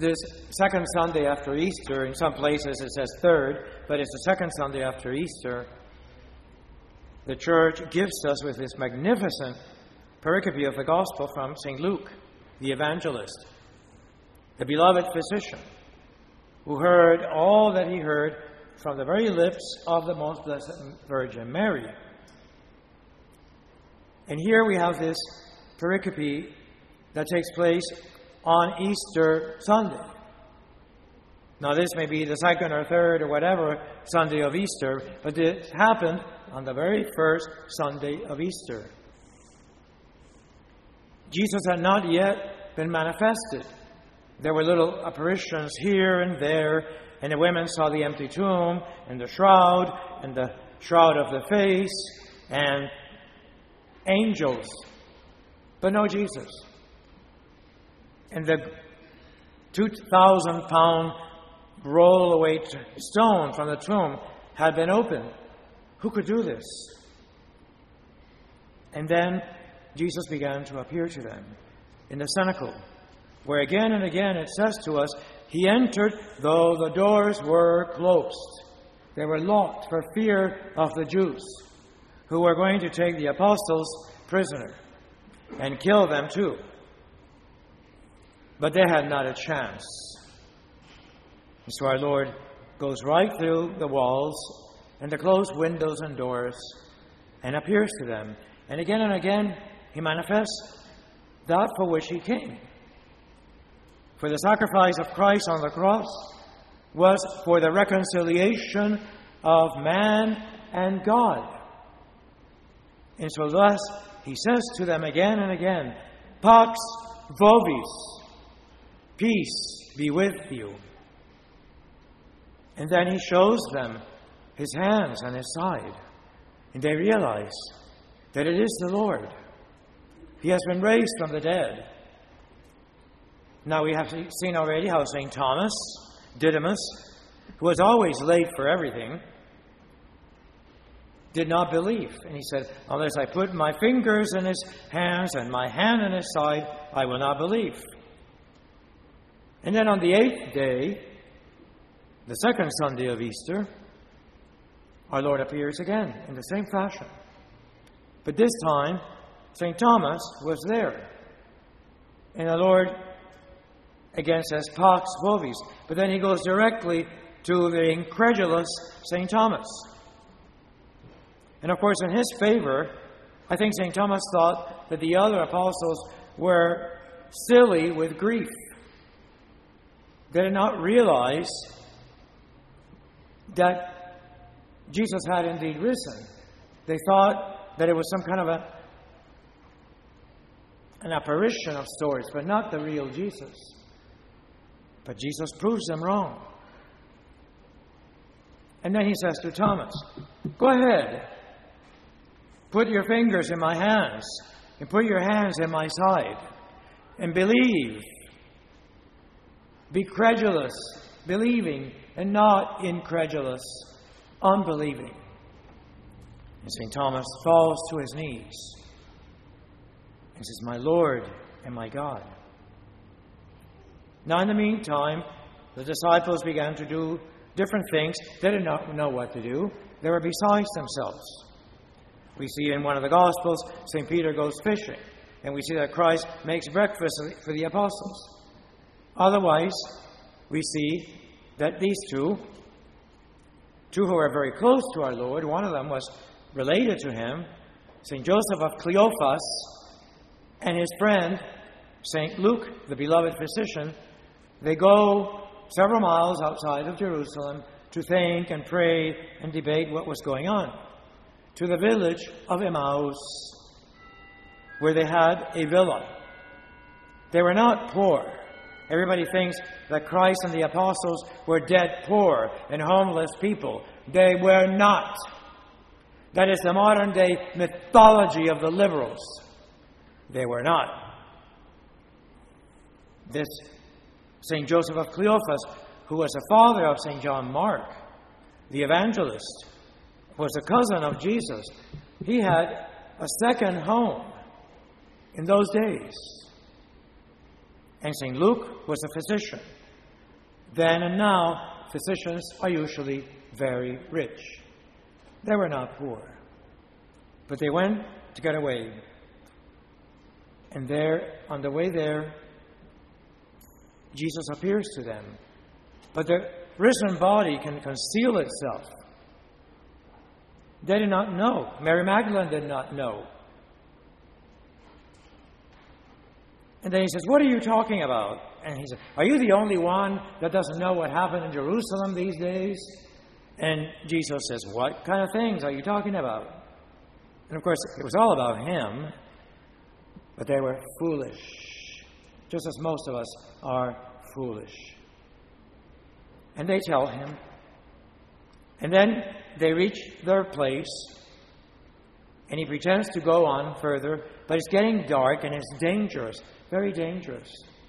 this second Sunday after Easter. In some places it says third, but it's the second Sunday after Easter. The Church gifts us with this magnificent pericope of the Gospel from St. Luke, the evangelist, the beloved physician, who heard all that he heard from the very lips of the Most Blessed Virgin Mary. And here we have this pericope that takes place on Easter Sunday. Now this may be the second or third or whatever Sunday of Easter, but it happened on the very first Sunday of Easter. Jesus had not yet been manifested. There were little apparitions here and there, and the women saw the empty tomb and the shroud of the face, and angels, but no Jesus. And the 2,000-pound roll-away stone from the tomb had been opened. Who could do this? And then Jesus began to appear to them in the cenacle, where again and again it says to us, He entered though the doors were closed. They were locked for fear of the Jews, who were going to take the apostles prisoner and kill them too. But they had not a chance. And so our Lord goes right through the walls and the closed windows and doors and appears to them. And again, He manifests that for which He came. For the sacrifice of Christ on the cross was for the reconciliation of man and God. And so thus, He says to them again and again, Pax vobis, peace be with you. And then He shows them His hands and His side. And they realize that it is the Lord. He has been raised from the dead. Now we have seen already how St. Thomas, Didymus, who was always late for everything, did not believe. And he said, unless I put my fingers in His hands and my hand in His side, I will not believe. And then on the 8th day, the second Sunday of Easter, our Lord appears again in the same fashion. But this time, St. Thomas was there. And the Lord again says, Pax vobis. But then He goes directly to the incredulous St. Thomas. And of course, in his favor, I think St. Thomas thought that the other apostles were silly with grief. They did not realize that Jesus had indeed risen. They thought that it was some kind of an apparition of sorts, but not the real Jesus. But Jesus proves them wrong. And then He says to Thomas, go ahead, put your fingers in my hands and put your hands in my side and believe. Be credulous, believing, and not incredulous, unbelieving. And St. Thomas falls to his knees and says, my Lord and my God. Now in the meantime, the disciples began to do different things. They did not know what to do. They were beside themselves. We see in one of the Gospels, St. Peter goes fishing, and we see that Christ makes breakfast for the apostles. Otherwise, we see that these two who are very close to our Lord, one of them was related to Him, St. Joseph of Cleophas, and his friend, St. Luke, the beloved physician, they go several miles outside of Jerusalem to think and pray and debate what was going on, to the village of Emmaus, where they had a villa. They were not poor. Everybody thinks that Christ and the apostles were dead poor and homeless people. They were not. That is the modern-day mythology of the liberals. They were not. This St. Joseph of Cleophas, who was the father of St. John Mark, the evangelist, was a cousin of Jesus. He had a second home in those days. And St. Luke was a physician. Then and now, physicians are usually very rich. They were not poor. But they went to get away. And there, on the way there, Jesus appears to them. But the risen body can conceal itself. They did not know. Mary Magdalene did not know. And then he says, "What are you talking about?" And he said, "Are you the only one that doesn't know what happened in Jerusalem these days?" And Jesus says, "What kind of things are you talking about?" And of course, it was all about him, but they were foolish, just as most of us are foolish. And they tell him. And then they reach their place, and he pretends to go on further, but it's getting dark and it's dangerous, very dangerous.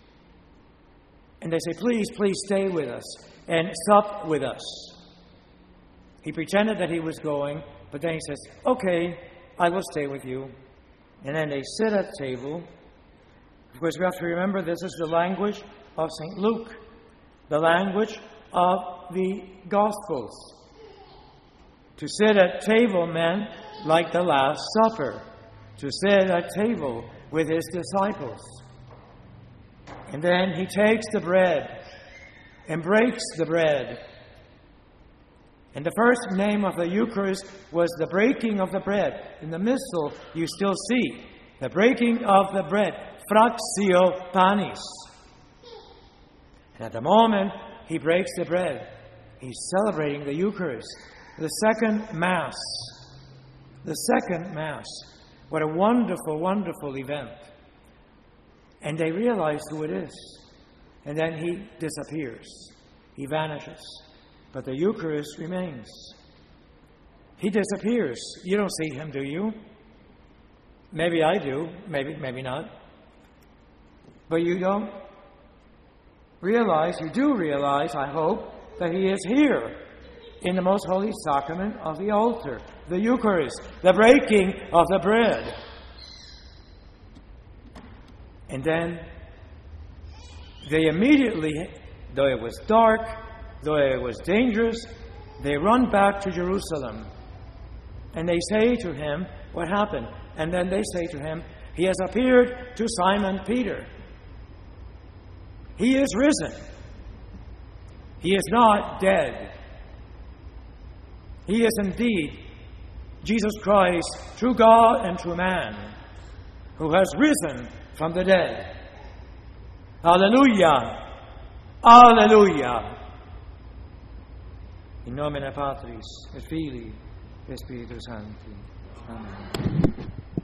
And they say, please stay with us and sup with us. He pretended that he was going, but then he says, "Okay, I will stay with you." And then they sit at table. Of course, we have to remember this is the language of St. Luke, the language of the Gospels. To sit at table meant like the Last Supper, to sit at table with his disciples. And then he takes the bread and breaks the bread. And the first name of the Eucharist was the breaking of the bread. In the Missal, you still see the breaking of the bread, fractio panis. And at the moment he breaks the bread, he's celebrating the Eucharist, the second Mass. The second Mass. What a wonderful, wonderful event. And they realize who it is. And then he disappears. He vanishes. But the Eucharist remains. He disappears. You don't see him, do you? Maybe I do. Maybe not. But you don't realize, you do realize, I hope, that he is here in the most holy sacrament of the altar, the Eucharist, the breaking of the bread. And then they immediately, though it was dark, though it was dangerous, they run back to Jerusalem. And they say to him, what happened? And then they say to him, he has appeared to Simon Peter. He is risen. He is not dead. He is indeed Jesus Christ, true God and true man, who has risen from the dead. Alleluia! Alleluia! In nomine Patris et Filii et Spiritus Sancti. Amen.